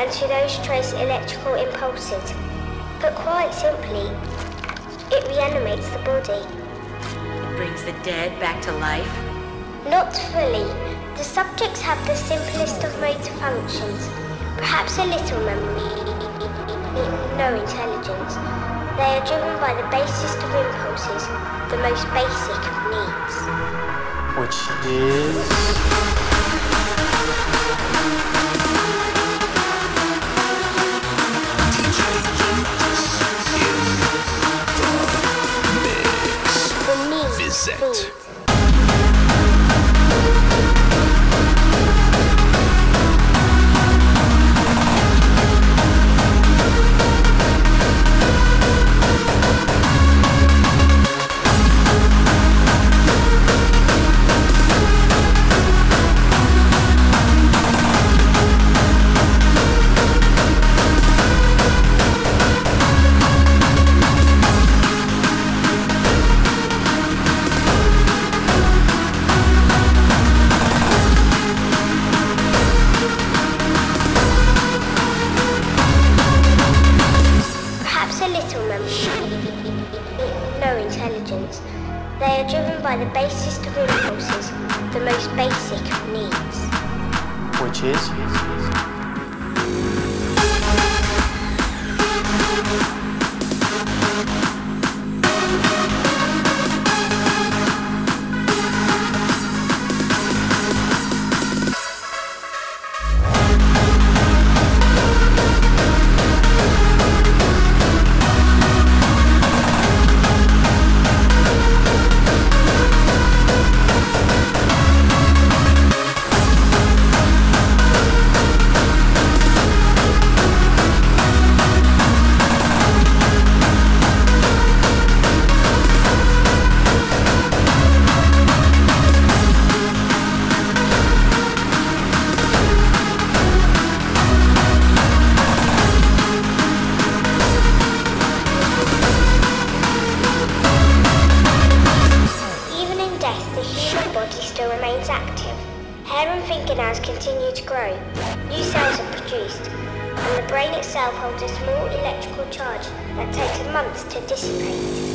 and to those trace electrical impulses. But quite simply, it reanimates the body. It brings the dead back to life? Not fully. The subjects have the simplest of motor functions, perhaps a little memory, no intelligence. They are driven by the basest of impulses, the most basic of needs. Which is... Visit. No intelligence. They are driven by the basest of impulses, the most basic of needs. Which is? Still remains active. Hair and fingernails continue to grow. New cells are produced, and the brain itself holds a small electrical charge that takes months to dissipate.